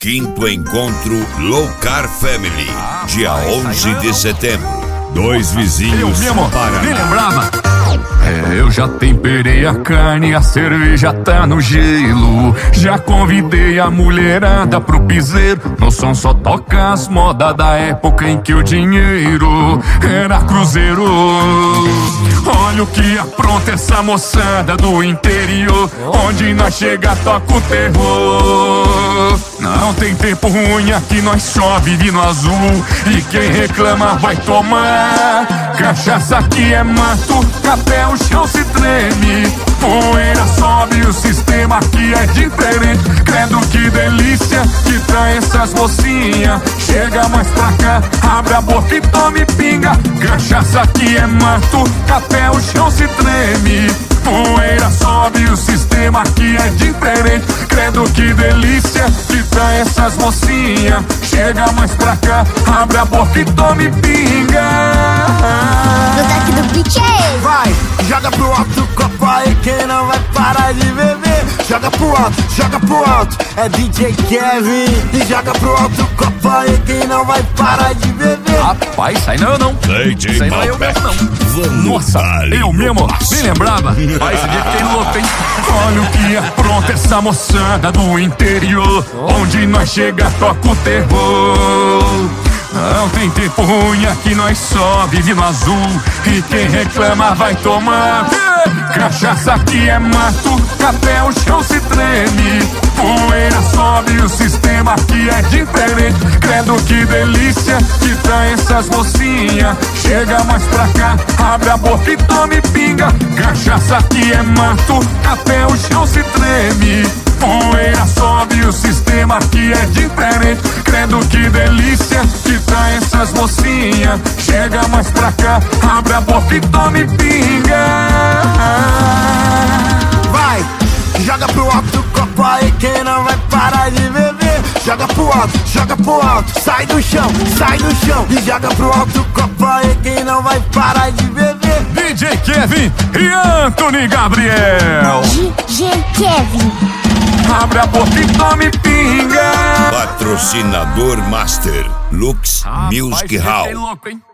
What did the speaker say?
Quinto encontro Low Car Family, dia 11 de setembro. Dois vizinhos mesmo, nem lembrava. Eu já temperei a carne, a cerveja tá no gelo. Já convidei a mulherada pro piseiro. No som só toca as modas da época em que o dinheiro era cruzeiro. Olha o que apronta essa moçada do interior. Onde nós chega toca o terror. Não tem tempo ruim aqui, nós só vive no azul. E quem reclama vai tomar. Cachaça aqui é mato, até o chão se treme. Poeira sobe, o sistema aqui é diferente. Credo que delícia que traz essas mocinhas. Chega mais pra cá, abre a boca e tome pinga. Cachaça aqui é mato, até o chão se treme. Poeira sobe, o sistema aqui é diferente. Credo que delícia que traz essas mocinhas. Chega mais pra cá, abre a boca e tome pinga. No toque do beat é vai, joga pro alto o copo aí, quem não vai parar de beber. Joga pro alto, é DJ Kevin. E joga pro alto o copo aí, quem não vai parar de beber. Rapaz, isso aí não é eu não. Isso aí não é eu mesmo não. Nossa, eu mesmo, nem lembrava. Pai, esse dia fiquei louco, hein? Olha o que apronta essa moçada do interior. Onde nós chega toca o terror. Não tem tempo ruim aqui, nós só vive no azul. E quem reclama vai tomar. Cachaça aqui é mato, até o chão se treme. Poeira sobe, o sistema aqui é diferente. Credo que delícia que traz essas mocinhas. Chega mais pra cá, abre a boca e tome pinga. Cachaça aqui é mato, até o chão se treme. Poeira sobe, o sistema aqui é diferente. Credo que delícia que traz essas mocinhas. Chega mais pra cá, abre a boca e tome pinga. Vai, joga pro alto o copo aí, quem não vai parar de beber. Joga pro alto, sai do chão. E joga pro alto o copo aí, quem não vai parar de beber. DJ Kevin e Anthony Gabriel. DJ Kevin. Abre a boca e tome pinga. Patrocinador Master Lux Music Rapaz, Hall. fiquei louco, hein?